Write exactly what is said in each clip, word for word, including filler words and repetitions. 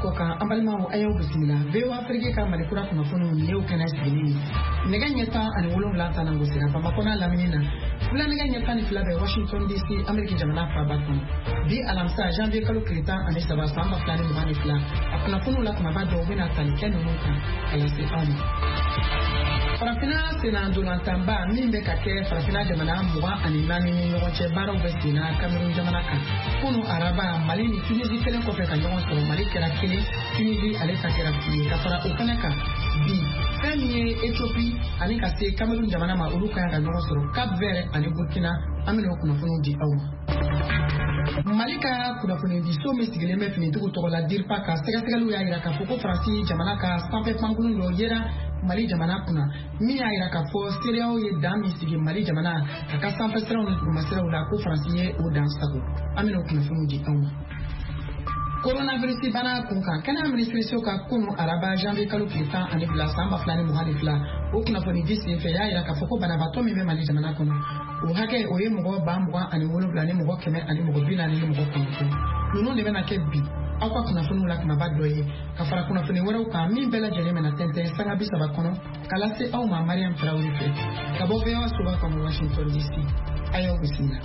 ko kan ambalma ayo bismillah vewa ferge ka malikura kuma funu new kana sigini nega nyeta ani wolum la tan ngosira pa makona laminina fula nega nyeta ni fula be Washington D C America jamana fa bakon bi alamsa janvier kalu krita ani saba samba flani mani fula akuna funu la kuma bado wena talikeni muka ala se ami Farafina sena ndolantamba mimbe kake farafina jamana mwa ani nani ni nyoche baro besina Cameroon jamana ka kuno araba mali ni Tunisie kelen ko fe ka nyon so mali kera kini Tunisie ale takera fi ka fara okanaka bi famiye Ethiopie ani ka se Cameroon jamana ma uluka ya nyon so Cap Vert ani Burkina amino kuna funu di awu Malika kuna funu di so mesigele me fini tuko to la dirpa ka sega sega lu ya ira ka foko Franci jamana ka sampe pangulu lo yera Mali jamana kuna mi ya ira ka fo sereo ye dami sigi Mali jamana ka sampe sera on kuma sera la ko Franci ye o dan sago amino kuna funu di awu Coronavirus bana kunka kana ministre soka kuno araba janvier kalu kita ani bla samba flani muhali fla o kuna foni disi fe ya ira ka foko bana bato mi me Mali jamana kuna o hake o ye mugo bambwa ani wolo bla ni mugo keme ani mugo bila ni mugo kunko nuno de bana ke bi akwa kuna funu la kuma badoye ka fara kuna funi wora ka mi bela jele mena tente sanga bisa bakono kala se au ma Mariam Traoré fe ka bo vewa suba kwa Washington D C ayo bisina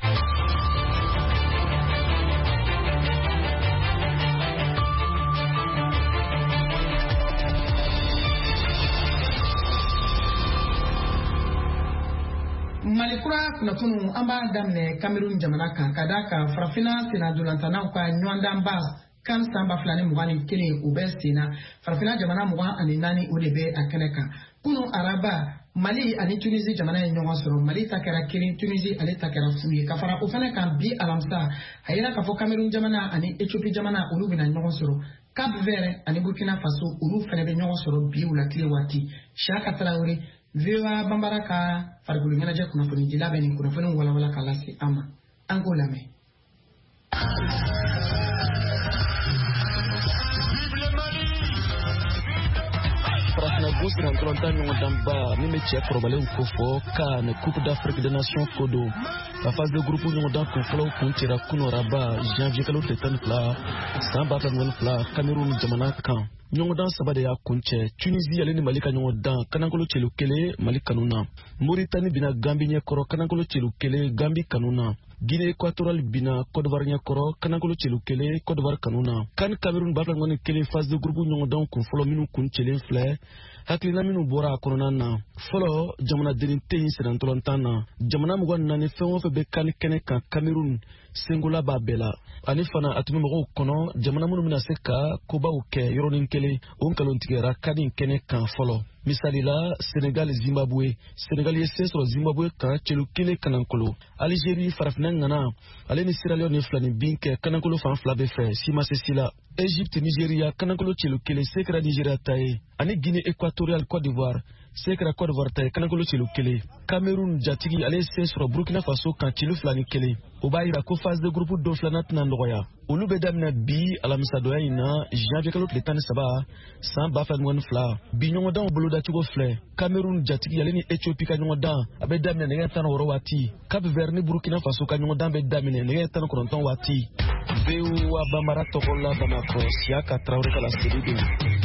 Malikura kuna funu amba damne Cameroon jamana kan kadaka farafina sena dolantana kwa nywanda mba kan samba flani mugani kele ubestina farafina jamana mugan ani nani udebe akaneka kuno araba Mali ani Tunisie jamana nyonga soro Mali takera kiri Tunisie ale takera fuye kafara ofana kan bi alamsa hayina kafo Cameroon jamana ani Ethiopie jamana ulu bina nyonga soro Cap Vert ani Burkina Faso ulu fene be nyonga soro bi ula kile wati Shaka Traoré Viva Bambaraka fargulu ngana je kuna funi dilabe ni kuna funi wala wala kalasi ama Angola me Farafina Gousse en trente ans d'amba ni métier probable ou kofo kan Coupe d'Afrique des Nations Kodo la phase de groupe nous dans conflo kuntira kuno raba janvier kalo tetan pla samba kan pla Cameroun jamana kan Nyongodan sabade ya kunche Tunisie yale ni Malika nyongodan kanangolo chelu kele Mali kanuna Mauritanie bina Gambie nyekoro kanangolo chelu kele Gambie kanuna Guinée équatoriale bina Côte d'Ivoire nyekoro kanangolo chelu kele Côte d'Ivoire kanuna kan Cameroun bafla ngoni kele phase de groupe nyongodan kun folo minu kun chele fle haklina minu bora korona na folo jamana denin teyin sedan tolontana jamana mugwan nani fenwo fe be kan kene kan Cameroun sengola babela ani fana atumi mɔgɔw kɔnɔ jamana minnu bɛna se ka kobaw kɛ yɔrɔnin kelen o nkalontigɛra kadi kɛnɛ kan fɔlɔ misali la Senegal Zimbabwe Senegal ye sen sɔrɔ Zimbabwe kan celu kelen kanankolo Algérie farafina ngana ale ni Sierra Leone filani bin kɛ kanankolo fan fila bɛɛ fɛ si ma se si la Égypte Nigeria kanankolo celu kelen se kɛra Nigeria ta ye ani Guinée équatoriale Côte d'Ivoire se kɛra Côte d'Ivoire ta ye kanankolo celu kelen Cameroun jatigi ale sen sɔrɔ Burkina Faso kan celu filani kelen o b'a yira ko phase de groupe dɔ filanan tɛna nɔgɔya olu bɛ daminɛ bi alamisadoya in na janvier kalo tile tan ni saba san ba fila ni mugan ni fila bi ɲɔgɔndanw bolodacogo filɛ Cameroun jatigi ale ni Ethiopie ka ɲɔgɔndan a bɛ daminɛ nɛgɛ tan ni wɔɔrɔ waati Cap Vert ni Burkina Faso ka ɲɔgɔndan bɛ daminɛ nɛgɛ tan ni kɔnɔntɔn waati V O A Bambara tɔgɔ la Bamakɔ Siaka Traoré ka laseli don.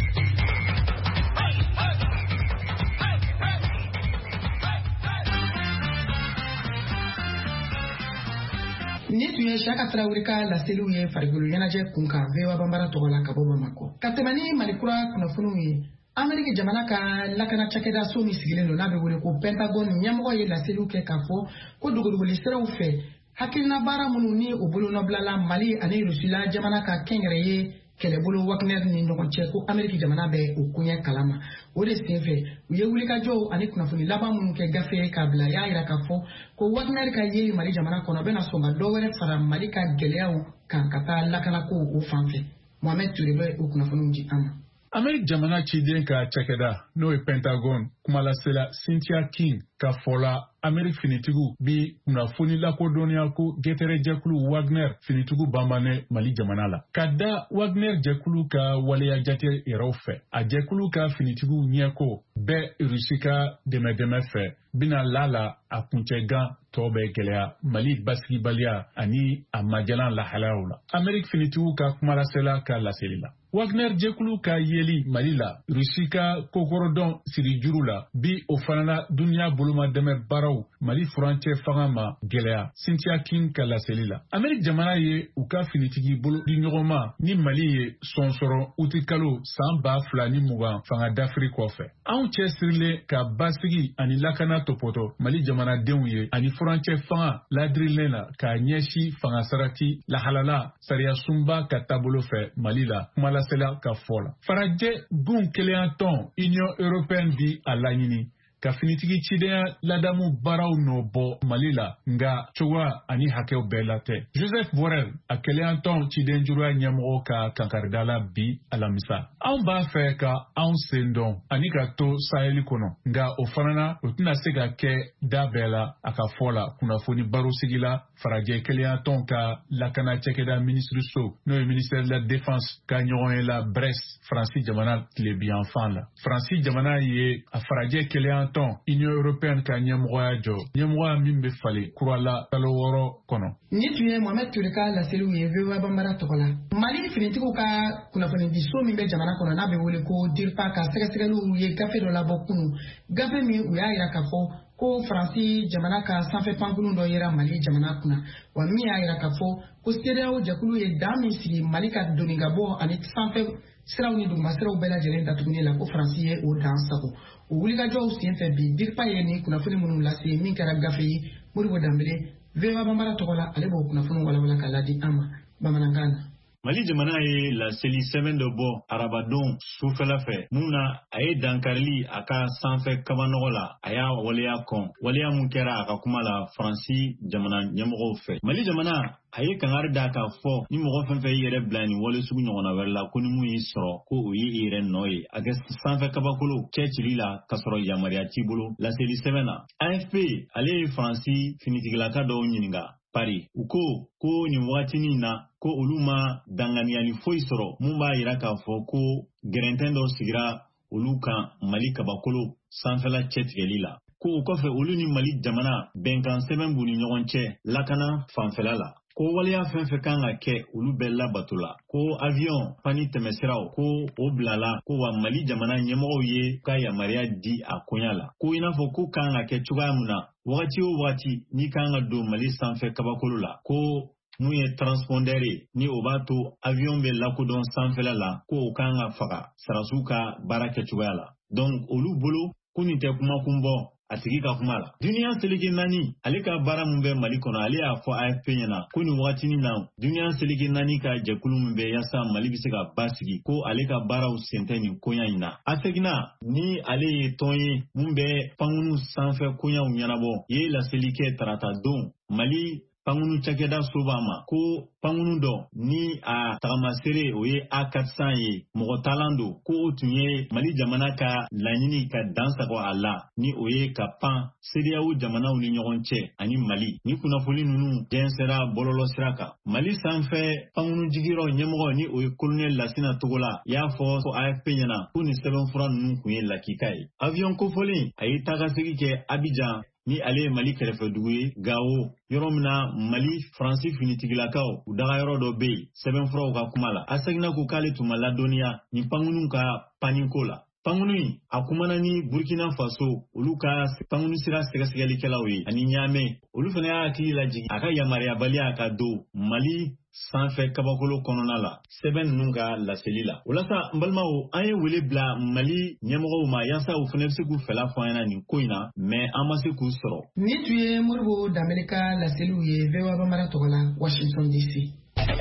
Ni tuye Shaka Traoré ka laseliw ye farigolo ɲɛnajɛ kunkan Vewa Bambara tɔgɔ la ka bɔ Bamakɔ ka tɛmɛ ni Malikura kunnafoniw ye Ameriki jamana ka lakana cakɛda so min sigilen don n'a bɛ wele ko Pentagon ɲɛmɔgɔ ye laseliw kɛ k'a fɔ ko dogodogoli siraw fɛ hakilina baara minnu ni o bolonɔbilala Mali ani Rusila jamana ka kɛnyɛrɛye kɛlɛbolo Wagner ni ɲɔgɔn cɛ ko Ameriki jamana bɛ o koɲɛ kalama o de senfɛ u ye wulikajɔw ani kunnafoni laban minnu kɛ gafe k'a bila y'a yira k'a fɔ ko Wagner ka yeli Mali jamana kɔnɔ bɛna sɔn ka dɔ wɛrɛ fara Mali ka gɛlɛyaw kan ka taa lakanako o fan fɛ Mohamed Touré bɛ o kunnafoniw di an ma. Ameriki jamana ciden ka cakɛda n'o ye Pentagon kumalasela Cynthia King ka fɔla Ameriki finitigiw bi kunnafoni lakodɔnniya ko gɛtɛrɛ jɛkulu Wagner finitigiw banbanɛ Mali jamana la ka da Wagner jɛkulu ka waleya jate yɛrɛw fɛ a jɛkulu ka finitigiw ɲɛko bɛɛ Rusi ka dɛmɛdɛmɛ fɛ bina lala a kuncɛgan tɔ bɛ gɛlɛya Mali basigibaliya ani a majalan lahalayaw la Ameriki finitigiw ka kumalasela ka laseli la Wagner jɛkulu ka yeli Mali la Rusi ka kokorodɔn siri juru la bi o fana na duniya bolomadɛmɛ baaraw Mali furancɛ fanga ma gɛlɛya Cynthia King ka laseli la. Amérique jamana ye u ka finitigi bolo di ɲɔgɔn ma ni Mali ye sɔn sɔrɔ uti kalo san ba fila ni mugan fanga d'Afrique kɔfɛ. Anw cɛ sirilen ka basigi ani lakana topɔtɔ Mali jamanadenw ye ani furancɛ fanga ladirilen la ka ɲɛsi fanga sarati lahalala sariya sunba ka taabolo fɛ Mali la kuma lasela ka fɔ la. Farajɛ gun kelen tɔn Union Européenne bi a laɲini ka finitigi cidenya ladamu baaraw nɔ bɔ Mali la nga cogoya ani hakɛw bɛɛ la tɛ. Joseph Borrell a kelen tɔn ciden juruya ɲɛmɔgɔ ka kankarida la bi alamisa. Anw b'a fɛ ka anw sen dɔn ani ka to Saheli kɔnɔ nga o fana na o tɛna se ka kɛ da bɛɛ la a ka fɔ la kunnafoni baro sigi la farajɛ kelen tɔn ka lakana cɛkɛda ministre so n'o ye ministère de la défense ka ɲɔgɔn ye la Brest Faransi jamana tilebiyanfan la. Faransi jamana ye a farajɛ kelen tɔn Union Européenne ka ɲɛmɔgɔya jɔ ɲɛmɔgɔya min bɛ falen kurala kalo wɔɔrɔ kɔnɔ. Ni tun ye Mohamed Touré ka laseliw ye V O A Banbara tɔgɔ la. Mali finitigiw ka kunnafoni di so min bɛ jamana kɔnɔ n'a bɛ wele ko DIRPA ka sɛgɛsɛgɛliw ye gafe dɔ labɔ kunu. Gafe min u y'a yira k'a fɔ ko Faransi jamana ka sanfɛ pankurun dɔ yera Mali jamana kunna. Wa min y'a yira k'a fɔ ko C D A O jɛkulu ye dan min sigi Mali ka doni ka bɔ ani sanfɛ siraw ni duguma siraw bɛɛ lajɛlen datuguni la ko Faransi ye o dan sago. O wulikajɔw senfɛ bi DIRPA ye ni kunnafoni minnu lase min kɛra gafe ye Modibo Dambele V O A Banbara tɔgɔ la ale b'o kunnafoni walawala ka ladi an ma bamanankan na. Mali jamana ye laseli sɛbɛn dɔ bɔ arabadon sufɛla fɛ mun na a ye dankarili a ka sanfɛ kabanɔgɔ la a y'a waleya kɔn waleya mun kɛra a ka kuma la Faransi jamana ɲɛmɔgɔw fɛ. Mali jamana a ye kangari da k'a fɔ ni mɔgɔ fɛn fɛn yɛrɛ bila ni wale sugu ɲɔgɔnna wɛrɛ la ko ni mun y'i sɔrɔ ko o ye i yɛrɛ nɔ ye a kɛ sanfɛ kabakolo cɛ cili la ka sɔrɔ yamaruya t'i bolo laseli sɛbɛn na. A F P ale ye Faransi finitigilaka dɔw ɲininka Paris u ko ko nin wagatinin na ko olu ma danganiyali foyi sɔrɔ mun b'a yira k'a fɔ ko gɛrɛntɛn dɔ sigira olu kan Mali kabakolo sanfɛla cɛtigɛli la. Ko o kɔfɛ olu ni Mali jamana bɛnkan sɛbɛn b'u ni ɲɔgɔn cɛ lakana fanfɛla la. Ko waleya fɛn fɛn kan ka kɛ olu bɛɛ labato la. Ko avion pani tɛmɛsiraw ko o bilala ko wa Mali jamana ɲɛmɔgɔw ye ka yamaruya di a koɲa la. Ko i n'a fɔ ko kan ka kɛ cogoya mun na wagati o wagati ni kan ka don Mali sanfɛ kabakolo la ko mun ye transpondeur ye ni o b'a to avion bɛ lakodɔn sanfɛla la ko o kan ka faga sarasiw ka baara kɛ cogoya la. Donc olu bolo ko nin tɛ kuma kun bɔ a tigi ka kuma la. Duniya seleke naani ale ka baara mun bɛ Mali kɔnɔ ale y'a fɔ A F P ɲɛna ko nin wagatinin na duniya seleke naani ka jɛkulu min bɛ yasa Mali bɛ se ka basigi ko ale ka baaraw sen tɛ nin koɲa in na. A seginna ni ale ye tɔn ye mun bɛ pankunu sanfɛ koɲaw ɲɛnabɔ ye laseli kɛ tarata don Mali pankunu cakɛda soba ma ko pankunu dɔ ni a tagamasere o ye A quatre cents ye mɔgɔ talan don ko o tun ye Mali jamana ka laɲini ka dansago a la ni o ye ka pan C D A O jamanaw ni ɲɔgɔn cɛ ani Mali ni kunnafoni ninnu jɛnsɛra bɔlɔlɔ sira kan. Mali sanfɛ pankunu jigiyɔrɔ ɲɛmɔgɔ ni o ye colonel Lasina Togola y'a fɔ ko A F P ɲɛna ko nin sɛbɛnfura ninnu kun ye lakika ye. Avion kofɔlen a ye tagasegi kɛ Abidjan ni ale ye Mali kɛrɛfɛ dugu ye Gao yɔrɔ min na Mali Faransi finitigilakaw u daga yɔrɔ dɔ bɛ yen sɛbɛnfuraw ka kuma la. A seginna ko k'ale tun ma ladɔnniya nin pankunu ka paniko la. Pankunu in a kumana ni Burkina Faso olu ka pankunu sira sɛgɛsɛgɛlikɛlaw ye ani Niamey olu fana y'a hakili lajigin a ka yamaruyabaliya ka don Mali sanfɛ kabakolo kɔnɔna la sɛbɛn ninnu ka laseli la. O la sa n balimaw an ye wele bila Mali ɲɛmɔgɔw ma yaasa u fana bɛ se k'u fɛla fɔ an ɲɛna nin ko in na mais an ma se k'u sɔrɔ. Ni tun ye Modibo Dambele ka laseliw ye V O A Banbara tɔgɔ la Washington D C.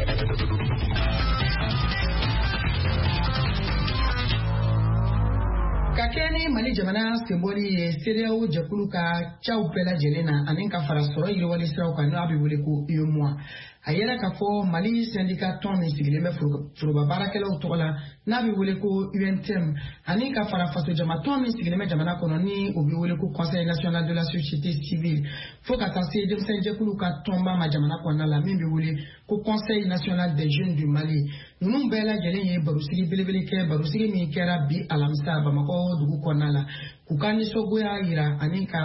Ka kɛ ni Mali jamana senbɔli ye C D A O jɛkulu ka caw bɛɛ lajɛlen na ani ka fara sɔrɔ yiriwali siraw kan n'a bɛ wele ko U E M O A. A yɛrɛ k'a fɔ Mali syndicat tɔn min sigilen bɛ foroba baarakɛlaw tɔgɔ la n'a bɛ wele ko U N T M ani ka fara faso jama tɔn min sigilen bɛ jamana kɔnɔ ni o bɛ wele ko Conseil national de la société civile fo ka taa se denmisɛn jɛkulu ka tɔnba ma jamana kɔnɔna la min bɛ wele ko Conseil national des jeunes du Mali. Ninnu bɛɛ lajɛlen ye barosigi belebele kɛ barosigi min kɛra bi alamisa Bamakɔ dugu kɔnɔna la k'u ka nisɔngoya yira ani ka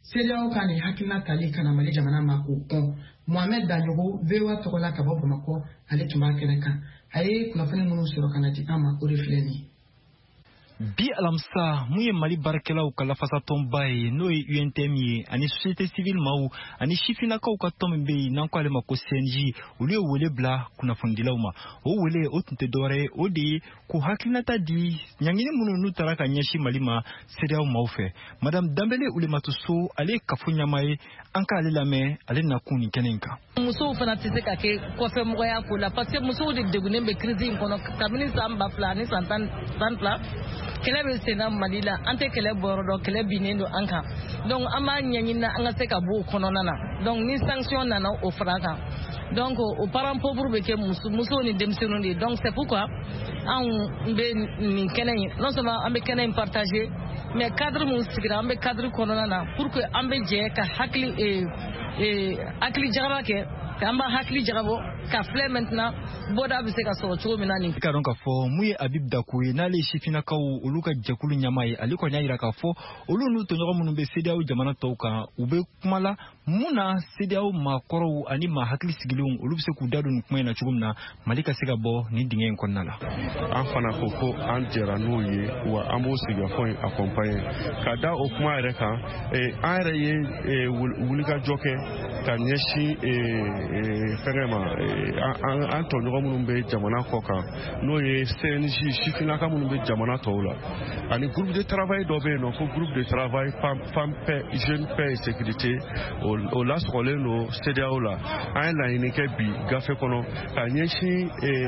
CEDEAO kan ni hakilina tali kana Mali jamana ma ko kon Mohamed Danyogo V O A togola ka bɔ Bamakɔ ale tun b'a kɛnɛ kan a ye kunnafoni minnu sɔrɔ kana di an ma o de filɛ nin ye. Bi alamsa mun ye Mali barakɛlaw ka lafasatɔnba ye n'o ye U N T M ye ani société civile maaw ani sifinnakaw ka tɔn min bɛ yen n'an ko ale ma ko C N J olu ye wele bila kunnafonidilaw ma o wele o tun tɛ dɔwɛrɛ ye o de ye k'u hakilinata di ɲangini minnu n'u taara ka ɲɛsin Mali ma CEDEAO maaw fɛ Madame Dambele Oulimata Sow ale ye kafo ɲama ye an ka ale lamɛn ale nakun nin kɛnɛ in kan. Musow fana tɛ se ka kɛ kɔfɛmɔgɔya ko la parce que musow de degunnen bɛ crise in kɔnɔ kabini san ba fila ani san tan fila kɛlɛ bɛ senna Mali la an tɛ kɛlɛ bɔyɔrɔ dɔn kɛlɛ binnen don an kan donc an b'a ɲɛɲini an ka se ka bɔ o kɔnɔna na donc ni sanction nana o fara kan donc o parents pauvres bɛ kɛ musow ni denmisɛnninw de ye donc c'est pourquoi anw bɛ nin kɛnɛ in non seulement an bɛ kɛnɛ in partager mais cadre mun sigira an bɛ cadre kɔnɔna na pour que an bɛ jɛ ka hakili hakili jagaba kɛ k'an b'a hakili jagabɔ ka filɛ maintenant bɔda bɛ se ka sɔrɔ cogo min na nin. I ka dɔn k'a fɔ mun ye Habib Dako ye n'ale ye sifinnakaw olu ka jɛkulu ɲɛmaa ye ale kɔni y'a jira k'a fɔ olu n'u tɔɲɔgɔn minnu bɛ CEDEAO jamana tɔw kan u bɛ kuma la mun na CEDEAO maakɔrɔw ani maa hakili sigilenw olu bɛ se k'u da don nin kuma in na cogo min na Mali ka se ka bɔ nin dingɛ in kɔnɔna la. An fana ko ko an jɛra n'o ye wa an b'o sigikafɔ in accompagner ka da o kuma yɛrɛ kan an yɛrɛ ye wulikajɔ kɛ ka ɲɛsin fɛngɛ ma an tɔɲɔgɔn minnu bɛ jamana kɔ kan n'o ye C N J sifinnaka minnu bɛ jamana tɔw la ani groupe de travail dɔ bɛ yen nɔ ko groupe de travail femme paix jeune paix et sécurité o lasɔgɔlen don CEDEAO la an ye laɲini kɛ bi gafe kɔnɔ ka ɲɛsin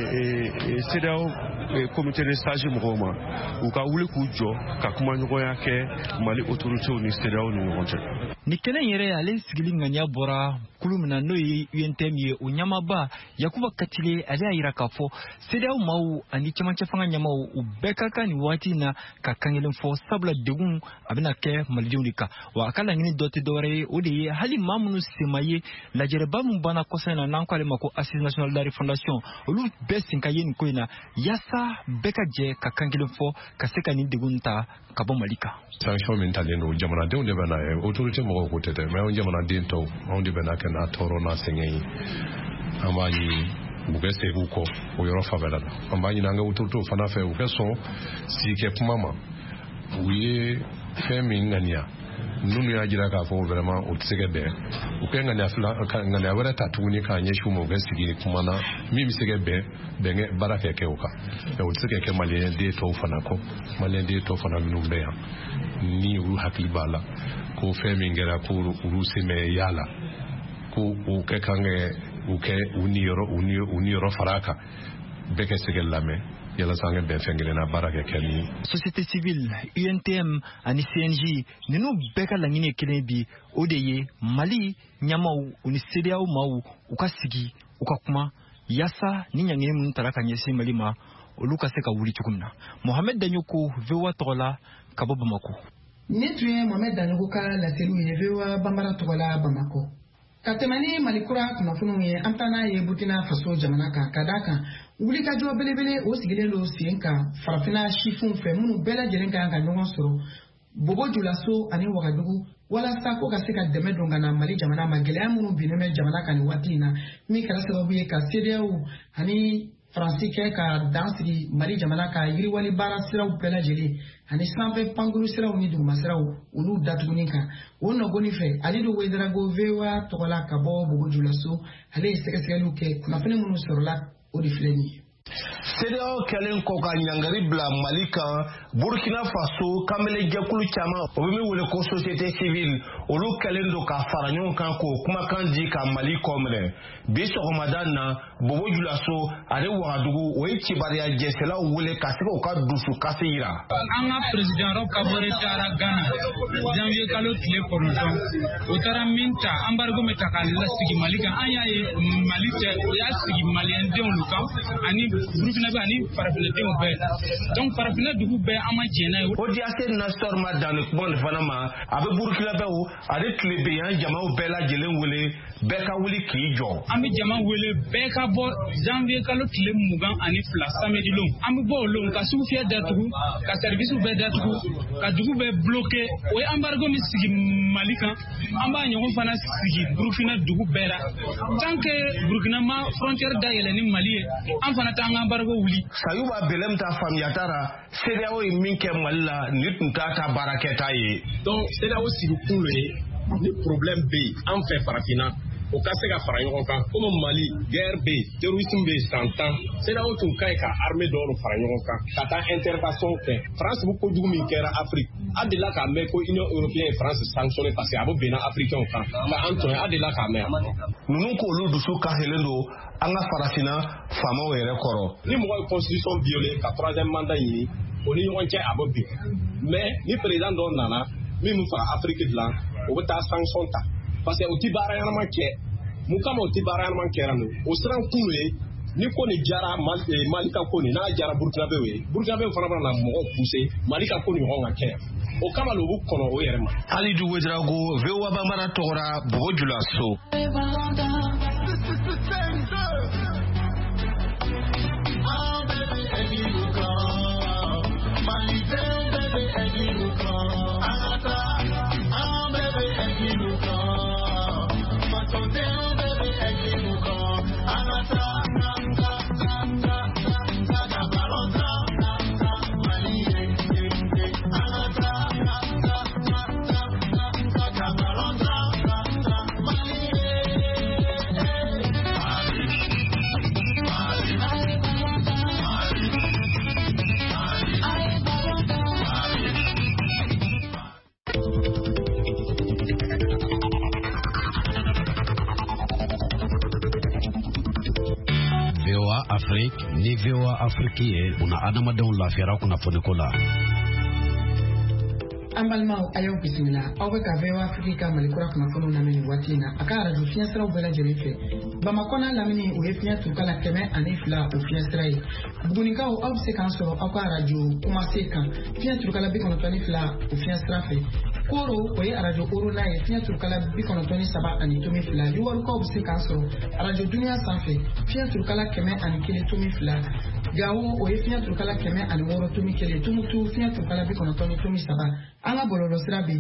CEDEAO comité de sage mɔgɔw ma u ka wuli k'u jɔ ka kumaɲɔgɔnya kɛ Mali autorités ni CEDEAO ni ɲɔgɔn cɛ. Ni kɛnɛ in yɛrɛ ale sigili ŋaniya bɔra kulu min na n'o ye U N T M ye o ɲamaba Yakuba Katile ale y'a jira k'a fɔ CEDEAO maaw ani cɛmancɛ fanga ɲɛmaaw u bɛɛ ka kan nin waati in na ka kan kelen fɔ sabula degun a bɛna kɛ malidenw de kan wa a ka laɲini dɔ tɛ dɔwɛrɛ ye o de ye hali maa minnu sema ye lajɛrɛba min banna kɔsa in na n'an ko ale ma ko Assise nationale de la refondation olu bɛɛ sen ka ye nin ko in na yaasa bɛɛ ka jɛ ka kan kelen fɔ ka se ka nin degun ta ka bɔ Mali kan. Sanction min talen don jamanadenw de bɛ na ye autorité mɔgɔw ko tɛ dɛ mais anw jamanaden tɔw anw de bɛ na kɛ n'a tɔɔrɔ n'a sɛgɛn ye an b'a ɲini u bɛ segin u kɔ o yɔrɔ fanfɛla la an b'a ɲini an ka autorité fana fɛ u ka sɔn sigi kɛ kuma ma u ye fɛn min ŋaniya ninnu y'a jira k'a fɔ vraiment o tɛ se ka bɛn u kɛ ŋaniya fila ŋaniya wɛrɛ ta tuguni k'a ɲɛsin u ma u bɛ sigi kuma na min bɛ se ka bɛn bɛn baara kɛ kɛ o kan mais o tɛ se ka kɛ maliyɛn den tɔw fana kɔ maliyɛn den tɔw fana minnu bɛ yan ni olu hakili b'a la ko fɛn min kɛra ko olu sen bɛ yaala ko u kɛ kan kɛ u kɛ u ni yɔrɔ u ni u ni yɔrɔ fara kan bɛɛ ka se ka lamɛn yalasa an ka bɛn fɛn kelen na baara kɛ kɛ ni. Société civile U N T M ani C N J ninnu bɛɛ ka laɲini ye kelen bi o de ye Mali ɲɛmaaw u ni CEDEAO maaw u ka sigi u ka kuma yaasa ni ɲangini minnu taara ka ɲɛsin Mali ma olu ka se ka wuli cogo min na. Mohamed Danyoko V O A tɔgɔ la ka bɔ Bamako. Ni tun ye Mohamed Danyoko ka laseliw ye V O A Bambara tɔgɔ la Bamako. Ka tɛmɛ ni Mali kura kunnafoniw ye an taa n'a ye Burkina Faso jamana kan ka d'a kan wulikajɔ belebele o sigilen don sen kan farafinna sifinw fɛ minnu bɛɛ lajɛlen kan ka ɲɔgɔn sɔrɔ Bobo Julaso ani Wagadugu walasa ko ka se ka dɛmɛ don ka na Mali jamana ma gɛlɛya minnu binnen bɛ jamana kan nin waati in na min kɛra sababu ye ka CEDEAO ani Faransi kɛ ka dan sigi Mali jamana ka yiriwali baara siraw bɛɛ lajɛlen ani sanfɛ pankuru siraw ni duguma siraw olu datuguni kan o nɔgɔni fɛ Alidu Wederago V O A tɔgɔ la ka bɔ Bobo Julaso ale ye sɛgɛsɛgɛliw kɛ kunnafoni minnu sɔrɔla o de filɛ nin ye. CEDEAO kɛlen kɔ ka ɲangari bila Mali kan Burkina Faso kanbɛlɛjɛkulu caman o bɛ min wele ko société civile olu kɛlen don ka fara ɲɔgɔn kan k'o kumakan di ka Mali kɔminɛ bi sɔgɔmada na Bobo Julaso ani Wagadugu o ye cibariya jɛsɛlaw wele ka se k'u ka dusukasi yira. An ka président Roch Kabore taara Ghana janvier kalo tile kɔnɔntɔn o taara min ta embargo bɛ ta ka lasigi Mali kan an y'a ye Mali tɛ o y'a sigi maliyɛndenw kan ani Burkina bɛ ani farafindenw bɛɛ donc farafinna dugu bɛɛ an ma jɛn n'a ye. O Diase Nastor ma dan ni kuma nin fana ma a bɛ Burkina bɛɛ ani tilebeyan jamaw bɛɛ lajɛlen wele bɛɛ ka wuli k'i jɔ. An bɛ jama wele bɛɛ ka bɔ janvier kalo tile mugan ani fila samedi lon an bɛ bɔ o lon ka sugu fiyɛ datugu ka service bɛɛ datugu ka dugu bɛɛ bloqué o ye embargo min sigi Mali kan an b'a ɲɔgɔn fana sigi Burkina dugu bɛɛ la tant que Burkina ma frontière dayɛlɛ ni Mali ye an fana t'an ka embargo wuli. Sayuba Belem ta faamuyata la C E D E A O ye min kɛ Mali la ni tun t'a ta baarakɛta ye. Donc C E D E A O sigi kun le ye ni problème bɛ yen an fɛ farafinna o ka se ka fara ɲɔgɔn kan comme Mali guerre bɛ yen terrorisme bɛ yen san tan C E D E A O tun ka ɲi ka armée dɔw fara ɲɔgɔn kan ka taa intervention kɛ France bɛ kojugu min kɛra Afrique a delila k'a mɛn ko Union européenne ye France sanctionné parce que a bɛ benna africains kan nka an tun a delila k'a mɛn. Ninnu k'olu dusu kasɛlen don an ka farafinna faamaw yɛrɛ kɔrɔ. Ni mɔgɔ ye constitution violé ka troisième mandat ɲini o ni ɲɔgɔn cɛ a bɛ bin mais ni président dɔw nana min bɛ fara Afrique dilan o bɛ taa sanction ta parce que o ti baara ɲɛnama kɛ mun kama o ti baara ɲɛnama kɛra no o siran kun ye ni ko ni jara Mali ka ko ni n'a jara Burkina bɛ ye Burkina bɛ fana bɛna mɔgɔw pousser Mali ka ko ni ɲɔgɔn ka kɛ o kama lo bu kɔnɔ o yɛrɛ ma. Alidu Wedrago V O A Bambara tɔgɔra Bogo Jula So. Afrique ni V O A Afrique ye una adamadenw lafiyara kunnafoni ko la. An balimaw a y'aw bisimila aw bɛ ka V O A Afrique ka Malikura kunnafoniw lamɛn nin waati in na a ka arajo fiɲɛ siraw bɛɛ lajɛlen fɛ Bamakɔ n'a lamini o ye fiɲɛ turukala kɛmɛ ani fila o fiɲɛ sira ye Bugunikaw aw bɛ se k'an sɔrɔ aw ka arajo Kumase kan fiɲɛ turukala bi kɔnɔntɔn ni fila o fiɲɛ sira fɛ Koro o ye arajo Orona ye fiɲɛ turukala bi kɔnɔntɔn ni saba ani tomi fila Yuwarukaw bɛ se k'an sɔrɔ arajo Duniya sanfɛ fiɲɛ turukala kɛmɛ ani kelen tomi fila Gawo o ye fiɲɛ turukala kɛmɛ ani wɔɔrɔ tomi kelen Tumutu fiɲɛ turukala bi kɔnɔntɔn ni tomi saba an ka bɔlɔlɔ sira bɛ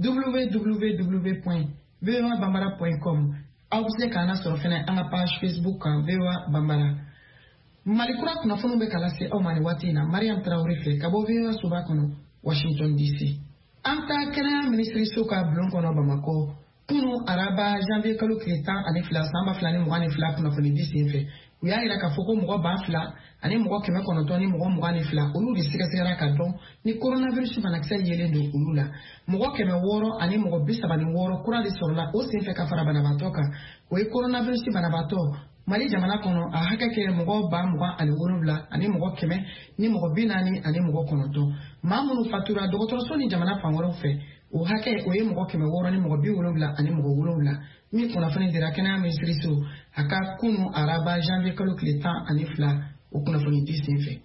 w w w point v o a bambara point com aw bɛ se k'an sɔrɔ fɛnɛ an ka page Facebook kan V O A Bambara. Malikura kunnafoniw bɛ ka lase aw ma nin waati in na Mariam Traoré fɛ ka bɔ V O A soba kɔnɔ Washington D C. An ta kɛnɛya minisiriso ka bulon kɔnɔ Bamakɔ kunu araba janvier kalo tile tan ani fila san ba fila ni mugan ni fila kunnafoni di sen fɛ u y'a yira k'a fɔ ko mɔgɔ ba fila ani mɔgɔ kɛmɛ kɔnɔntɔn ni mɔgɔ mugan ni fila olu de sɛgɛsɛgɛra ka dɔn ni coronavirus banakisɛ yelen don olu la mɔgɔ kɛmɛ wɔɔrɔ ani mɔgɔ bi saba ni wɔɔrɔ kura de sɔrɔla o sen fɛ ka fara banabaatɔ kan o ye coronavirus banabaatɔ Mali jamana kɔnɔ a hakɛ kɛ mɔgɔ ba mugan ani wolonwula ani mɔgɔ kɛmɛ ni mɔgɔ bi naani ani mɔgɔ kɔnɔntɔn maa minnu fatura dɔgɔtɔrɔso ni jamana fan wɛrɛw fɛ o hakɛ o ye mɔgɔ kɛmɛ wɔɔrɔ ni mɔgɔ bi wolonwula ani mɔgɔ wolonwula min kunnafoni dira kɛnɛya minisiriso a ka kunu araba janvier kalo tile tan ani fila o kunnafoni di sen fɛ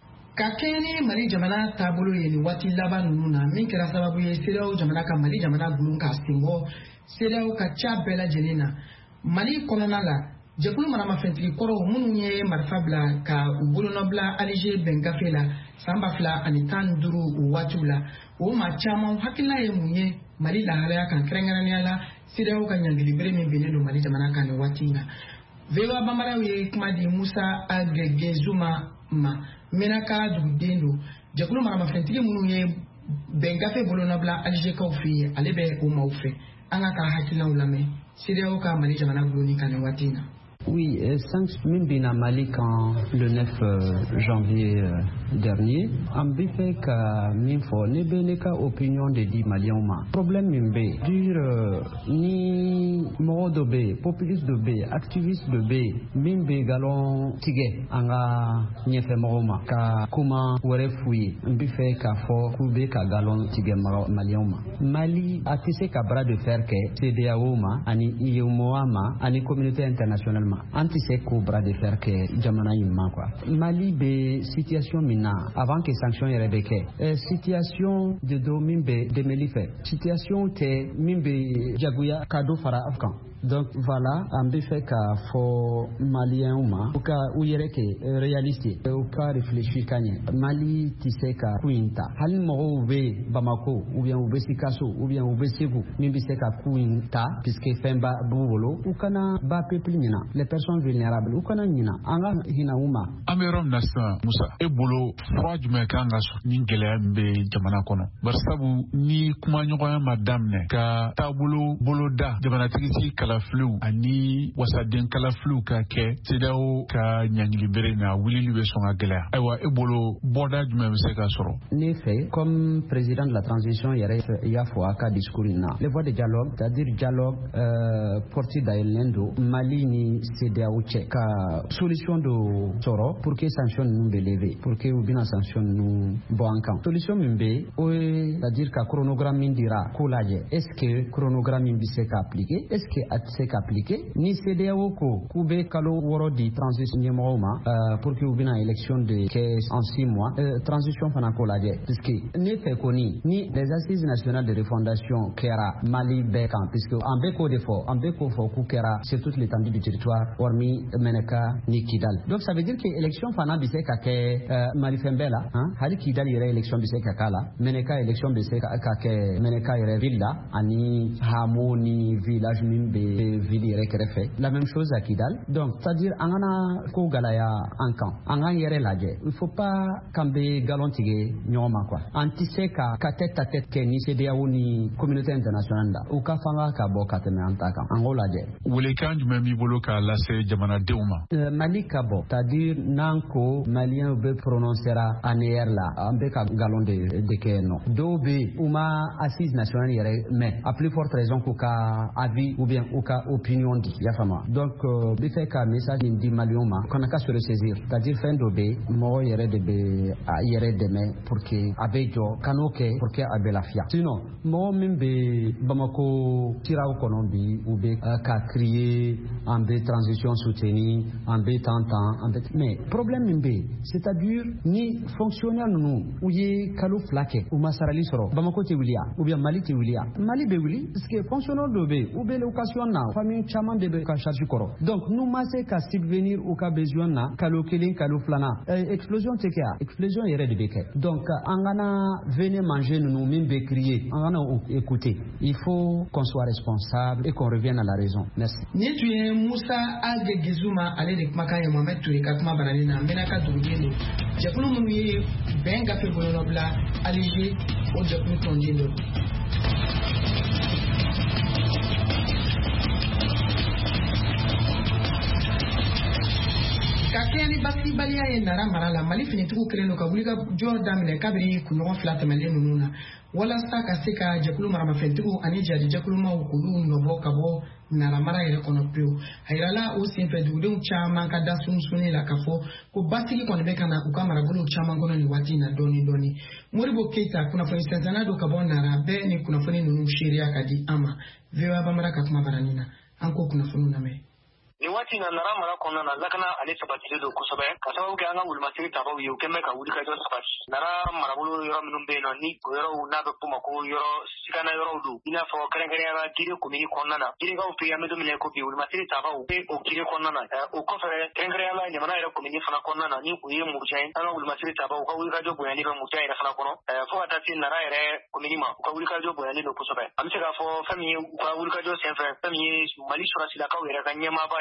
ka kɛɲɛ ni Mali jamana taabolo ye nin waati laban ninnu na min kɛra sababu ye C E D E A O jamana ka Mali jamana gulon k'a sen bɔ C E D E A O ka ca bɛɛ lajɛlen na Mali kɔnɔna la jɛkulu maramafɛntigi kɔrɔw minnu ye marifa bila ka u bolonɔbila Alize bɛn gafe la san ba fila ani tan ni duuru o waatiw la o maa caman hakilina ye mun ye Mali lahalaya kan kɛrɛnkɛrɛnnenya la C E D E A O ka ɲangilibere min bɛnnen don Mali jamana kan nin waati in na V O A Bambaraw ye kuma di Musa Agege Zuma ma Menaka duguden don jɛkulu maramafɛntigi minnu ye bɛn gafe bolonɔbila Alizekaw fɛ yen ale bɛ o maaw fɛ an ka ka hakilinaw lamɛn C E D E A O ka Mali jamana gulonni kan nin waati in na. Oui, sanction bina Mali quand le neuf janvier dernier, en fait que min opinion de di Maliens ma. Problème mimbe dur ni mɔgɔ dɔ bɛ yen populiste dɔ bɛ yen activiste dɔ bɛ yen min bɛ galon tigɛ an ka ɲɛfɛmɔgɔw ma ka kuma wɛrɛ f'u ye n bɛ fɛ k'a fɔ k'u bɛ ka galon tigɛ maliyɛnw ma. Mali a tɛ se ka bras de fer kɛ C D A O ma ani I E M O A ma ani communauté internationale ma an tɛ se k'o bras de fer kɛ jamana in ma quoi. Mali bɛ situation min na avant que sanction yɛrɛ bɛ kɛ situation de do min bɛ dɛmɛli fɛ situation tɛ min bɛ jagoya ka dɔ fara aw kan. Donc voilà, an bɛ fɛ k'a fɔ maliyɛnw ma u ka u yɛrɛ kɛ réaliste u ka réfléchir ka ɲɛ. Mali tɛ se ka ko in ta hali mɔgɔw bɛ Bamako ou bien u bɛ Sikaso ou bien u bɛ Segu min bɛ se ka ko in ta puisque fɛn b'a b'u bolo u kana ba peuple ɲina les personnes vulnérables u kana ɲina an ka hinɛ u ma. An bɛ yɔrɔ min na sisan Musa e bolo fura jumɛn kan ka sɔrɔ ni gɛlɛya min bɛ jamana kɔnɔ bari sabu ni kumaɲɔgɔnya ma daminɛ ka taabolo boloda jamanatigi kalafiliw ani wasaden kalafiliw ka kɛ C D A O ka ɲangili bere na wulili bɛ sɔn ka gɛlɛya ayiwa e bolo bɔda jumɛn bɛ se ka sɔrɔ. Ne fɛ comme président de la transition yɛrɛ y'a fɔ a ka discours in na les voies de dialogue c'est-à-dire dialogue euh, porte dayɛlɛlen don Mali ni C D A O cɛ ka solution do sɔrɔ pour que sanction ninnu bɛ lever pour que u bɛna sanction ninnu bɔ an kan. Solution min bɛ o ye c'est-à-dire ka chronogramme min dira k'o lajɛ est ce que chronogramme min bɛ se ka appliquer est ce que a tɛ se ka appliquer ni C D A O ko k'u bɛ kalo wɔɔrɔ di transition ɲɛmɔgɔw ma euh, pour que u bɛna élection de kɛ en six mois euh, transition fana k'o lajɛ puisque ne fɛ kɔni ni les assises nationales de refondation kɛra Mali bɛɛ kan puisque an bɛ k'o de fɔ an bɛ k'o fɔ k'u kɛra sur toute l'étendue du territoire hormis Meneka ni Kidal. Donc ça veut dire que élection fana bɛ se ka kɛ euh, Mali fɛn bɛɛ la hein? Hali Kidal yɛrɛ élection bɛ se ka k'a la Meneka élection bɛ se ka kɛ Meneka yɛrɛ ville la ani hameau ni village min bɛ ville yɛrɛ kɛrɛfɛ la même chose à Kidal. Donc c'est à dire an kana ko galaya an kan an k'an yɛrɛ lajɛ il faut pas k'an bɛ galon tigɛ ɲɔgɔn ma quoi. An tɛ se ka ka tête à tête kɛ ni C D A O ni communauté internationale la u ka fanga ka bɔ ka tɛmɛ an ta kan an k'o lajɛ. Welekan jumɛn b'i bolo k'a lase jamanadenw ma. Euh, Mali ka bɔ c'est à dire n'an ko maliyɛnw bɛ prononcera A N E R la an bɛ ka galon de de kɛ yen nɔ dɔw bɛ yen u ma assise nationale yɛrɛ mɛn à plus forte raison k'u ka avis ou bien u ka opinion di i y'a faamu donc n bɛ fɛ ka message in di maliyɛnw ma kana ka se ressaisir c'est à dire fɛn dɔ bɛ yen mɔgɔ yɛrɛ de bɛ a yɛrɛ dɛmɛ pour que a bɛ jɔ kan'o kɛ pour que a bɛ lafiya sinon mɔgɔ min bɛ Bamako siraw kɔnɔ bi u bɛ uh, ka crier an bɛ transition soutenir an bɛ tan tan an bɛ mais problème min bɛ yen c'est à dire ni fonctionnaire ninnu u ye kalo fila kɛ u ma sarali sɔrɔ Bamako tɛ wuli yan ou bien Mali tɛ wuli yan Mali bɛ wuli parce que fonctionnaire dɔ bɛ yen u bɛ location na famille caman de bɛ ka charge kɔrɔ donc n'u ma se ka subvenir u ka besoin na kalo kelen kalo filanan euh, explosion tɛ kɛ yan explosion yɛrɛ de bɛ kɛ donc an kana venez manger ninnu min bɛ crier an kana écouter il faut qu'on soit responsable et qu'on revienne à la raison merci. Ni tun ye Musa Age Gizuma ale de kumakan ye Mohamed Ture ka kuma bananen na n bɛna ka duguden don jɛkulu minnu ye bɛn gafe bolonɔbila Alize o jɛkulu tɔnden don. Ka kɛɲɛ ni basibaliya ye Nara mara la Mali finitigiw kɛlen don ka wuli ka jɔ daminɛ kabini kunɲɔgɔn fila tɛmɛlen ninnu na walasa ka se ka jɛkulu maramafɛntigiw ani jadi jɛkulumaw k'olu nɔbɔ ka bɔ Nara mara yɛrɛ kɔnɔ pewu a yirala o senfɛ dugudenw caman ka da sunsunni la k'a fɔ ko basigi kɔni bɛ ka na u ka marabolow caman kɔnɔ nin waati in na dɔɔni dɔɔni Moribo Keita kunnafoni sɛnsɛnna don ka bɔ Nara bɛɛ ni kunnafoni ninnu seereya ka di an ma V O A Bamara ka kuma baranin na an k'o kunnafoniw lamɛn. Ni waati na Nara mara kɔnɔna na lakana ale sabatilen don kosɛbɛ ka sababu kɛ an ka wulumasiri tabaw ye u kɛn bɛ ka wuli ka jɔ sabati Nara marabolo yɔrɔ minnu bɛ yen nɔ ni o yɔrɔw n'a bɛ f'o ma ko yɔrɔ sikana yɔrɔw don i n'a fɔ kɛrɛnkɛrɛnya la Gire komini kɔnɔna na Girekaw fɛ an bɛ don min na ko bi wulumasiri tabaw bɛ o Gire kɔnɔna na o kɔfɛ kɛrɛnkɛrɛnya la jamana yɛrɛ komini fana kɔnɔna na ni o ye Murujɛn an ka wulumasiri tabaw u ka wuli ka jɔ bonyani bɛ Murujɛn yɛrɛ fana kɔnɔ fo ka taa se Nara yɛrɛ komini ma u ka wuli ka jɔ bonyani don kosɛbɛ an bɛ se k'a fɔ fɛn min ye u ka wuli ka jɔ senfɛ fɛn min ye Mali sɔrɔsilakaw yɛrɛ ka ɲɛmaaba ye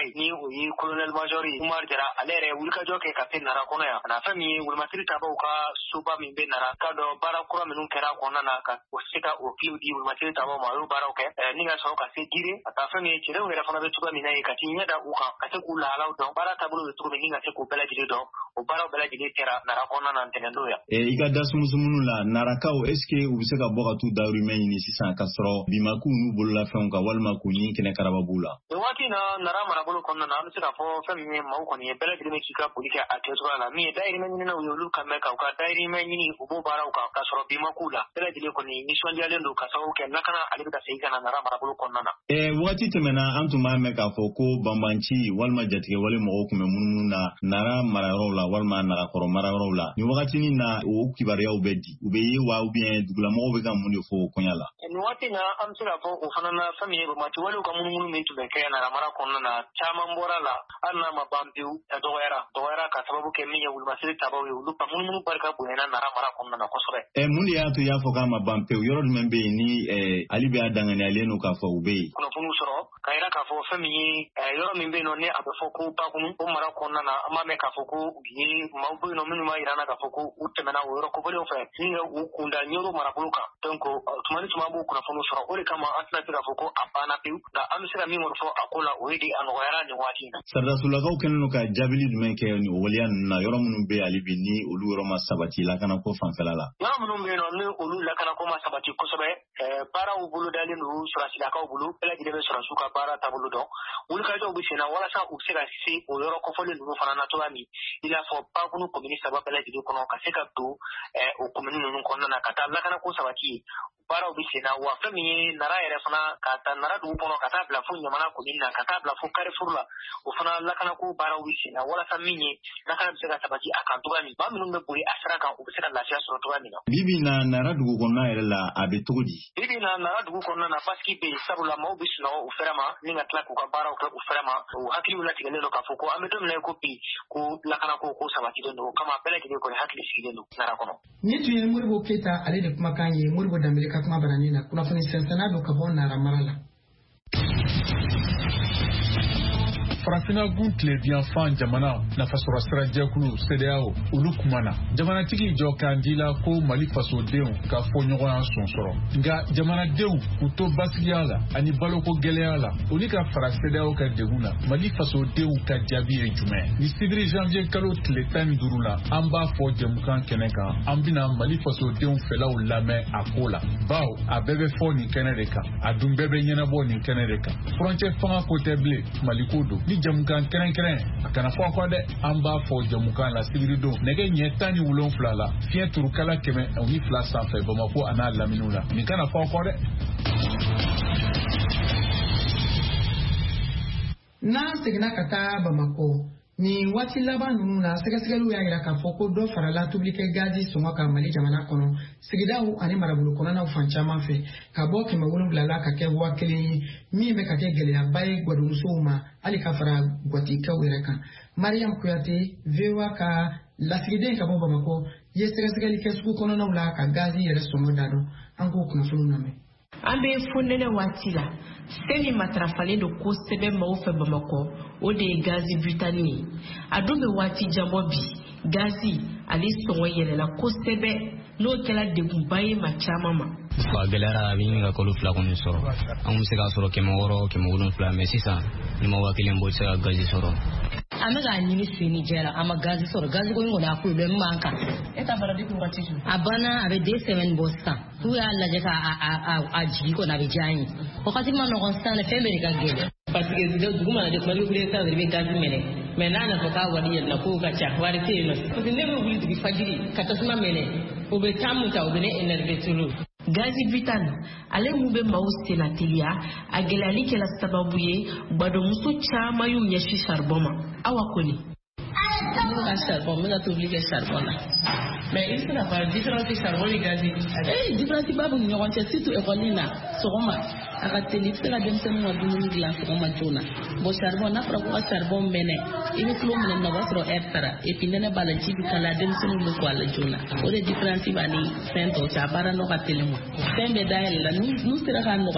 ni o yi colonel major Umar Jara alere wulka joke ka pe nara kono ya na fami wulmatiri taba ka suba min be nara ka do bara kura minun kera kona na ka o sika o kiudi wulmatiri taba ma ru bara ke ni ga so ka se gire ata fami chire wera fana be tuba mina ka tinya da uka ka te kula hala do bara tabulu be tuba ni ga te ko bela jire do o bara bela jire tera nara kona na tenendo ya e iga dasumuzumunu la naraka o eske u se ka boka tu daru men ni sisan ka soro bimaku nu bolu la fen ka walma ku ni kene karababula e wati na nara marabulu konna na am se ka fo fami ma ko ni bela jire me kika polika akezo la mi dairi men ni na yolu ka me ka ka dairi men ni ubo bara ka ka soro bimaku la bela jire ko ni mission dia lendo ka sawo ke nakana alika se kana nara marabulu konna na e wati temena antuma me ka fo ko bambanci walma jatike wale mo ko me mununu na nara mararo la walma nara koro mararo la ni wakati ni na o kibariya ubedi ubeye wa ubien dugula mo be ka mun fo konyala ni wati na am se ka fo ko fana na fami ba mati wale ka mununu me to be ke nara mara konna na chama mbora la anna mabambiu doera doera ka sababu ke mi ya ulmasiri tabawu ulu pa mununu barka bu ena nara mara konna na kosore e mundi ya to ya fo ka mabambiu yoro membe ni e ali be adangani aleno ka fo ube kono funu soro kaira ka fo fami yoro membe no ne abafo ko pa kunu o mara konna na ama me ka fo ko gi mawbu no minu ma irana ka fo ko utemena o yoro ko bole o fe ninga ukunda nyoro mara buluka donc tumani tumabu kuna funu soro ore kama atna tira fo ko apana piu da amsira mi mo fo akola o yidi an wayara ni wati sarda sulagaw kenu ka jabili dumen ke ni waliyan na yoro munun be alibi ni olu yoro ma sabati la kana ko fanfela la yoro munun be no ni olu la kana ko ma sabati ko sobe para u bulu dali no sura sila ka u bulu ela gide sura suka para tabulu do ulu ka jo bishena wala sa u sira si o yoro ko fole no fana na to ami ila fo pa kunu komunista ba bela gide kono ka seka do o komunu no kono na kata la kana ko sabati para u bishena wa fami nara ere fana kata nara du kono kata bla fu nyamana ko minna kata bla fu kare furla o fana la kana ko bara u bishena wala saminye la kana seka sabati akantu gani ba minun be buri asraka u seka la sia sura to gani bibi na nara du kono na ere la abe togodi bibi na nara du kono na paski be sabula mo bishna o ferama ninga tla ko ka bara o ko ferama o hakili wala tigale no ka foko amedo na ko pi ko la kana ko ko sabati do kama bela kide ko hakili sigile no nara kono ni tuye muribo keta ale de kuma kanye muribo da meleka kuma baranina kuna funi sensana do ka bon nara marala farafina gun tile biyan fan jamana nafasɔrɔ sira jɛkulu C D A O olu kumana jamanatigi jɔ kan dila ko Mali fasodenw ka fɔ ɲɔgɔnya sɔn sɔrɔ nka jamanadenw k'u to basigiya la ani baloko gɛlɛya la o ni ka fara C D A O ka degun na Mali fasodenw ka jaabi ye jumɛn ni sibiri janvier kalo tile tan ni duuru la an b'a fɔ jɛmukan kɛnɛ kan an bɛna Mali fasodenw fɛlaw lamɛn a ko la bawo a bɛɛ bɛ fɔ nin kɛnɛ de kan a dun bɛɛ bɛ ɲɛnabɔ nin kɛnɛ de kan furancɛ fanga ko tɛ bilen Mali ko don ni jamukan kɛrɛnkɛrɛn a kana fɔ kɔ dɛ an b'a fɔ jamukan la sibiri don nɛgɛ ɲɛ tan ni wolonfila la fiɲɛ turukala kɛmɛ ni fila sanfɛ Bamako a n'a laminiw la nin kana fɔ kɔ dɛ n'a seginna ka taa Bamako ni waati laban ninnu na sɛgɛsɛgɛliw y'a jira k'a fɔ ko dɔ farala tobilikɛ gazi sɔngɔ kan Mali jamana kɔnɔ sigidaw ani marabolo kɔnɔnaw fan caman fɛ ka bɔ kɛmɛ wolonwula la ka kɛ waa kelen ye min bɛ ka kɛ gɛlɛyaba ye gwadumusow ma hali ka fara gwatikɛw yɛrɛ kan Mariam Kuyate V O A ka lasigiden ka bɔ Bamako ye sɛgɛsɛgɛli kɛ sugu kɔnɔnaw la ka gazi yɛrɛ sɔngɔ da dɔn an k'o kunnafoniw lamɛn an bɛ fonɛnɛ waati la fɛn min matarafalen don kosɛbɛ maaw fɛ Bamakɔ o de ye gazi butani ye a dun bɛ waati janbɔ bi gazi ale sɔngɔ yɛlɛla kosɛbɛ n'o kɛra degunba ye ma caman ma a gɛlɛyara a bɛ ɲini ka kalo fila kɔni sɔrɔ an kun bɛ se k'a sɔrɔ kɛmɛ wɔɔrɔ kɛmɛ wolonwula mɛ sisan ni ma waa kelen bɔ se ka gazi sɔrɔ an bɛ k'a ɲini seni jɛra a ma gazi sɔrɔ gazi ko in kɔni a problème b'an kan e ta bara depuis wagati jumɛn a banna a bɛ deux semaines bɔ sisan n'u y'a lajɛ k'a jigi kɔni a bɛ diya an ye wagati ma nɔgɔn sisan dɛ fɛn bɛɛ de ka gɛlɛn parce que dugu mana de Mali wuli sisan de bɛ gazi minɛ mais n'a nana fɔ k'a wari yɛlɛla k'o ka ca wari tɛ yen nɔ parce que ne bɛ wuli dugu fajiri ka tasuma minɛ o bɛ temps min ta o bɛ ne énervé toujours gazi butane ale mun bɛ maaw senna teliya a gɛlɛyali kɛla sababu ye gbadomuso caman y'u ɲɛsin charbon ma awa kɔni ne ka charbon n bɛ ka tobili kɛ charbon na mais i bɛ se ka fara différence charbon ni gazi ee différence ba b'u ni ɲɔgɔn cɛ surtout école na sɔgɔma a ka teli i bɛ se ka denmisɛnninw ka dumuni dilan sɔgɔma joona bon charbon n'a fɔra ko ka charbon mɛnɛ i bɛ kilo minɛ na o b'a sɔrɔ heure taara et puis nɛnɛ b'a la ji bɛ k'a la denmisɛnninw bɛ ko a la joona o de différence b'a ni fɛn tɔw cɛ a baara nɔ ka teli ma fɛn bɛɛ dayɛlɛ la n'u sera k'a nɔgɔya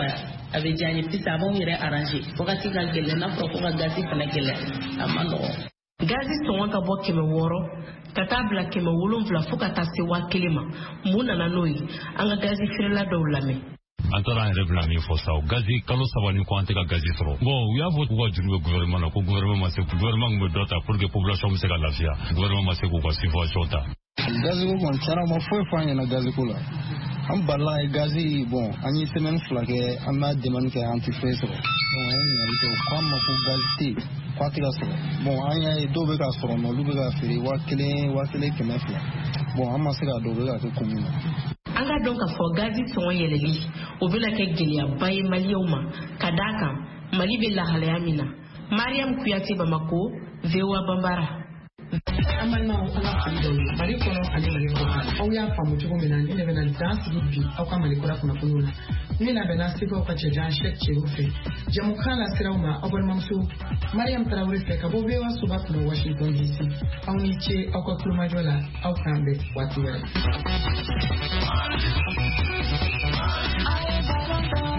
a bɛ diya n ye pisa a b'anw yɛrɛ arranger wagati ka gɛlɛn n'a fɔra ko ka gazi fana gɛlɛn a ma nɔgɔn. Gazi sɔngɔ ka bɔ kɛmɛ wɔɔrɔ ka taa bila kɛmɛ wolonwula fo ka taa se waa kelen ma mun nana n'o ye an ka gazi feerela dɔw lamɛn. an taara an yɛrɛ bɛna min fɔ sa gazi kalo saba ni ko an tɛ ka gazi sɔrɔ bon u y'a fɔ k'u ka juru bɛ gouvernement na ko gouvernement ma se gouvernement kun bɛ dɔ ta pour que population bɛ se ka lafiya gouvernement ma se k'u ka subvention ta. gazi ko kɔni tiɲɛna ma foyi fɔ an ɲɛna gazi ko la an balila ye gazi bon an ye semaine fila kɛ an b'a demande kɛ an tɛ fɛn sɔrɔ bon an ye ɲininkali kɛ u k'an ma ko gazi tɛ yen k'a tɛ ka sɔrɔ bon an y'a ye dɔw bɛ ka sɔrɔ mɛ olu bɛ ka feere waa kelen waa kelen kɛmɛ fila bon an ma se k'a dɔn u bɛ ka kɛ commune na. An ka dɔn k'a fɔ gazi sɔngɔ yɛlɛli o bɛna kɛ gɛlɛyaba ye maliyɛnw ma ka d'a kan Mali bɛ lahalaya min na. Mariam Kuyate Bamako, V O A Bambara. An balimaw an ka foli dɔw ye Mali kɔnɔ ani Mali kɔkan aw y'a faamu cogo min na ne de bɛna dan sigi bi aw ka Mali kura kunnafoniw la min labɛnna Sebaw ka cɛjan Cheick Cero fɛ jamukan la siraw ma aw balimamuso Mariam Tarawele fɛ ka bɔ V O A soba kɔnɔ Washington D C aw ni ce aw ka kulomajɔ la aw k'an bɛn waati wɛrɛ.